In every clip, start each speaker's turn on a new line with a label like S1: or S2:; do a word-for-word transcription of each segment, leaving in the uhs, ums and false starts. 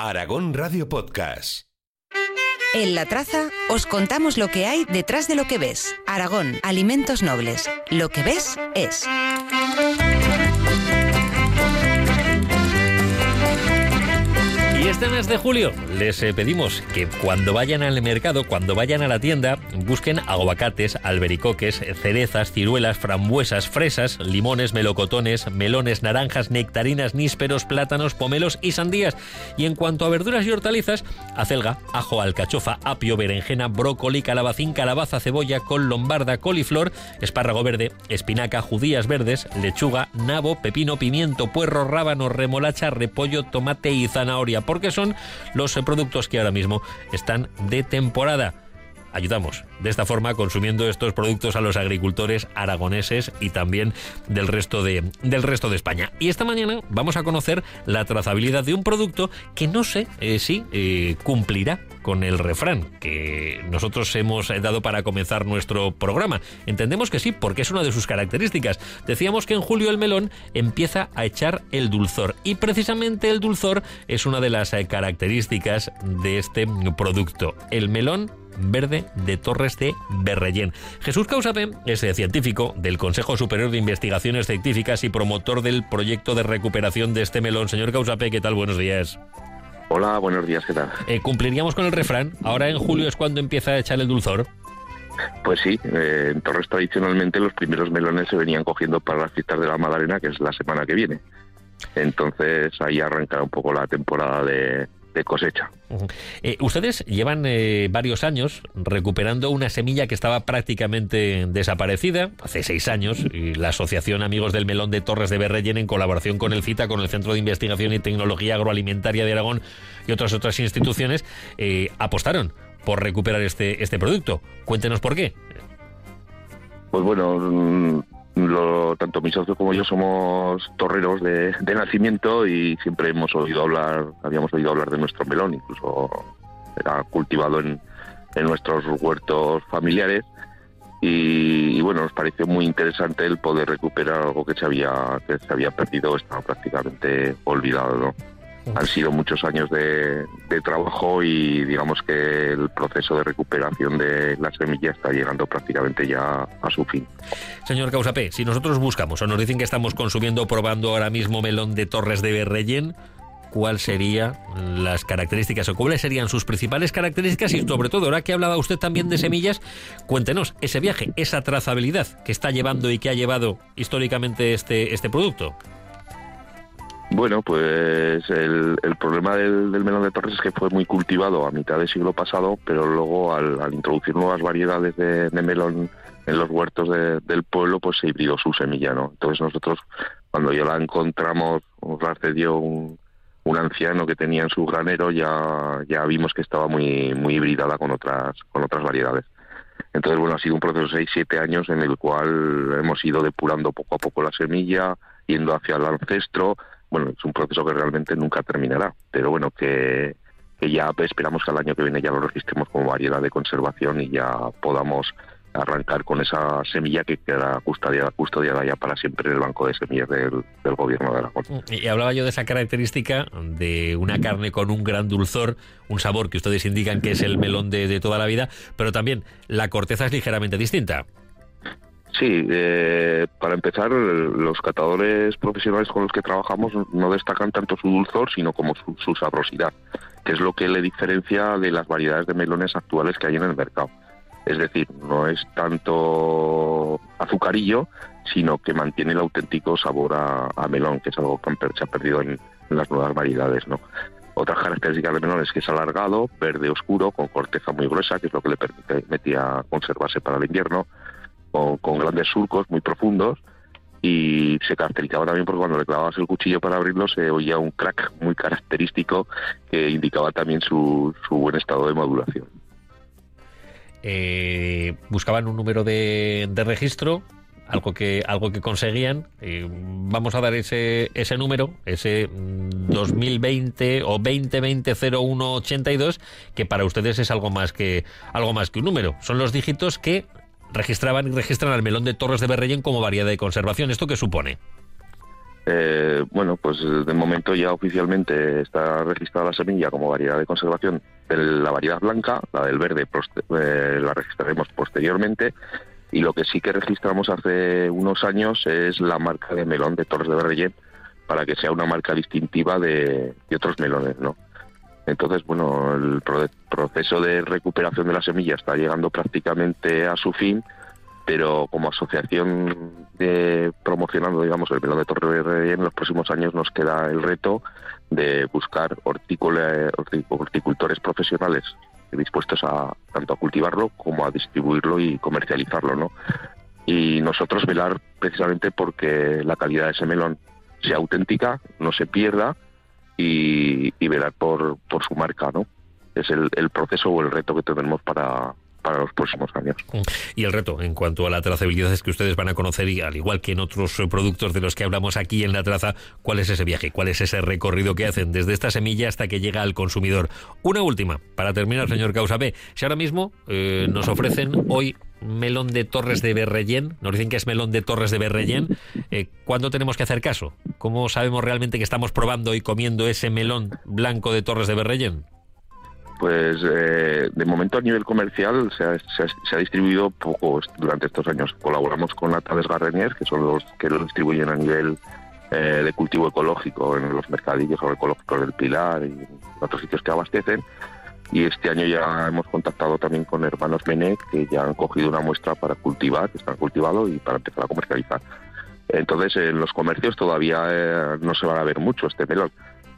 S1: Aragón Radio Podcast.
S2: En La Traza os contamos lo que hay detrás de lo que ves. Aragón, alimentos nobles. Lo que ves es...
S3: Y este mes de julio les eh, pedimos que cuando vayan al mercado, cuando vayan a la tienda, busquen aguacates, albericoques, cerezas, ciruelas, frambuesas, fresas, limones, melocotones, melones, naranjas, nectarinas, nísperos, plátanos, pomelos y sandías. Y en cuanto a verduras y hortalizas, acelga, ajo, alcachofa, apio, berenjena, brócoli, calabacín, calabaza, cebolla, col lombarda, coliflor, espárrago verde, espinaca, judías verdes, lechuga, nabo, pepino, pimiento, puerro, rábano, remolacha, repollo, tomate y zanahoria, porque son los productos que ahora mismo están de temporada. Ayudamos de esta forma consumiendo estos productos a los agricultores aragoneses y también del resto de, del resto de España. Y esta mañana vamos a conocer la trazabilidad de un producto que no sé eh, si eh, cumplirá con el refrán que nosotros hemos dado para comenzar nuestro programa. Entendemos que sí, porque es una de sus características. Decíamos que en julio el melón empieza a echar el dulzor, y precisamente el dulzor es una de las características de este producto. El melón verde de Torres de Berrellén. Jesús Causapé es científico del Consejo Superior de Investigaciones Científicas y promotor del proyecto de recuperación de este melón. Señor Causapé, ¿qué tal? Buenos días.
S4: Hola, buenos días, ¿qué tal?
S3: Eh, ¿Cumpliríamos con el refrán? ¿Ahora en julio es cuando empieza a echar el dulzor?
S4: Pues sí, eh, en Torres tradicionalmente los primeros melones se venían cogiendo para las fiestas de la Madalena, que es la semana que viene. Entonces ahí arrancará un poco la temporada de, de cosecha.
S3: Uh-huh. Eh, ustedes llevan eh, varios años recuperando una semilla que estaba prácticamente desaparecida, hace seis años, y la Asociación Amigos del Melón de Torres de Berrellén, en colaboración con el CITA, con el Centro de Investigación y Tecnología Agroalimentaria de Aragón y otras otras instituciones, eh, apostaron por recuperar este, este producto. Cuéntenos por qué.
S4: Pues bueno, lo, tanto mi socio como yo somos torreros de, de nacimiento y siempre hemos oído hablar, habíamos oído hablar de nuestro melón, incluso era cultivado en, en nuestros huertos familiares, y, y bueno, nos pareció muy interesante el poder recuperar algo que se había, que se había perdido, estaba prácticamente olvidado, ¿no? Han sido muchos años de, de trabajo y digamos que el proceso de recuperación de la semilla está llegando prácticamente ya a su fin.
S3: Señor Causapé, si nosotros buscamos o nos dicen que estamos consumiendo o probando ahora mismo melón de Torres de Berrellén, ¿cuáles serían las características o cuáles serían sus principales características? Y sobre todo, ahora que hablaba usted también de semillas, cuéntenos ese viaje, esa trazabilidad que está llevando y que ha llevado históricamente este, este producto.
S4: Bueno, pues el, el problema del, del melón de Torres es que fue muy cultivado a mitad del siglo pasado, pero luego al, al introducir nuevas variedades de, de melón en los huertos de, del pueblo, pues se hibridó su semilla, ¿no? Entonces nosotros, cuando ya la encontramos, nos la cedió un, un anciano que tenía en su granero, ya, ya vimos que estaba muy, muy hibridada con otras, con otras variedades. Entonces, bueno, ha sido un proceso de seis siete años en el cual hemos ido depurando poco a poco la semilla, yendo hacia el ancestro. Bueno, es un proceso que realmente nunca terminará, pero bueno, que, que ya esperamos que al año que viene ya lo registremos como variedad de conservación y ya podamos arrancar con esa semilla que queda custodiada, custodiada ya para siempre en el banco de semillas del, del gobierno de Aragón.
S3: Y hablaba yo de esa característica de una carne con un gran dulzor, un sabor que ustedes indican que es el melón de, de toda la vida, pero también la corteza es ligeramente distinta.
S4: Sí, eh, para empezar, los catadores profesionales con los que trabajamos no destacan tanto su dulzor, sino como su, su sabrosidad, que es lo que le diferencia de las variedades de melones actuales que hay en el mercado. Es decir, no es tanto azucarillo, sino que mantiene el auténtico sabor a, a melón, que es algo que se ha perdido en, en las nuevas variedades, ¿no? Otras características del melón es que es alargado, verde oscuro, con corteza muy gruesa, que es lo que le permitía conservarse para el invierno, Con, con grandes surcos muy profundos, y se caracterizaba también porque cuando le clavabas el cuchillo para abrirlo se oía un crack muy característico que indicaba también su, su buen estado de maduración.
S3: Eh, buscaban un número de, de registro, algo que algo que conseguían. Eh, vamos a dar ese ese número, ese dos mil veinte o veinte veinte cero uno ochenta y dos, que para ustedes es algo más que algo más que un número. Son los dígitos que registraban y registran al melón de Torres de Berrellén como variedad de conservación. ¿Esto qué supone?
S4: Eh, bueno, pues de momento ya oficialmente está registrada la semilla como variedad de conservación de la variedad blanca, la del verde eh, la registraremos posteriormente, y lo que sí que registramos hace unos años es la marca de melón de Torres de Berrellén, para que sea una marca distintiva de, de otros melones, ¿no? Entonces, bueno, el pro- proceso de recuperación de la semilla está llegando prácticamente a su fin, pero como asociación de, promocionando, digamos, el melón de Torres de Berrellén, en los próximos años nos queda el reto de buscar hortícola, horticultores profesionales dispuestos a tanto a cultivarlo como a distribuirlo y comercializarlo, ¿no? Y nosotros velar precisamente porque la calidad de ese melón sea auténtica, no se pierda, y, y velar por, por su marca, ¿no? Es el, el proceso o el reto que tenemos para, para los próximos años.
S3: Y el reto en cuanto a la trazabilidad es que ustedes van a conocer, y al igual que en otros productos de los que hablamos aquí en La Traza, cuál es ese viaje, cuál es ese recorrido que hacen desde esta semilla hasta que llega al consumidor. Una última, para terminar, señor Causapé. Si ahora mismo eh, nos ofrecen hoy melón de Torres de Berrellén, nos dicen que es melón de Torres de Berrellén, eh, ¿cuándo tenemos que hacer caso? ¿Cómo sabemos realmente que estamos probando y comiendo ese melón blanco de Torres de Berrellén?
S4: Pues eh, de momento a nivel comercial se ha, se, ha, se ha distribuido poco durante estos años. Colaboramos con Atades Garrenier, que son los que lo distribuyen a nivel eh, de cultivo ecológico en los mercadillos agroecológicos del Pilar y en otros sitios que abastecen. Y este año ya hemos contactado también con Hermanos Menet, que ya han cogido una muestra para cultivar, que están cultivado y para empezar a comercializar. Entonces en los comercios todavía eh, no se va a ver mucho este melón,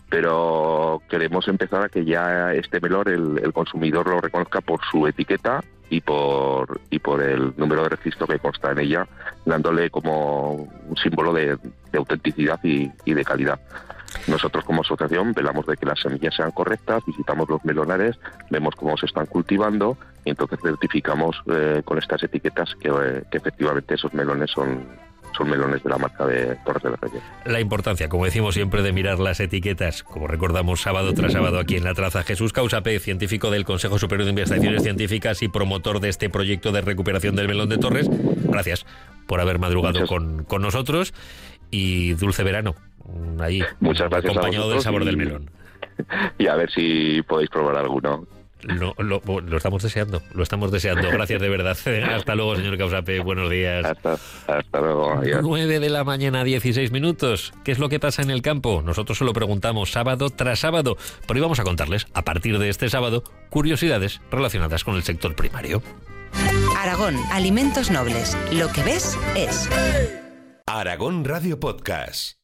S4: pero queremos empezar a que ya este melón el, el consumidor lo reconozca por su etiqueta y por y por el número de registro que consta en ella, dándole como un símbolo de, de autenticidad y, y de calidad. Nosotros como asociación velamos de que las semillas sean correctas, visitamos los melonares, vemos cómo se están cultivando y entonces certificamos eh, con estas etiquetas que, eh, que efectivamente esos melones son, son melones de la marca de Torres de Berrellén.
S3: La importancia, como decimos siempre, de mirar las etiquetas, como recordamos sábado tras sábado aquí en La Traza. Jesús Causapé, científico del Consejo Superior de Investigaciones Científicas y promotor de este proyecto de recuperación del melón de Torres, gracias por haber madrugado con, con nosotros, y dulce verano ahí,
S4: muchas gracias,
S3: acompañado del sabor
S4: y,
S3: del melón.
S4: Y a ver si podéis probar alguno.
S3: Lo, lo, lo estamos deseando, lo estamos deseando. Gracias de verdad. Hasta luego, señor Causapé. Buenos días.
S4: Hasta, hasta luego. Adiós.
S3: nueve de la mañana, dieciséis minutos. ¿Qué es lo que pasa en el campo? Nosotros se lo preguntamos sábado tras sábado. Pero hoy vamos a contarles, a partir de este sábado, curiosidades relacionadas con el sector primario.
S2: Aragón, alimentos nobles. Lo que ves es...
S1: Aragón Radio Podcast.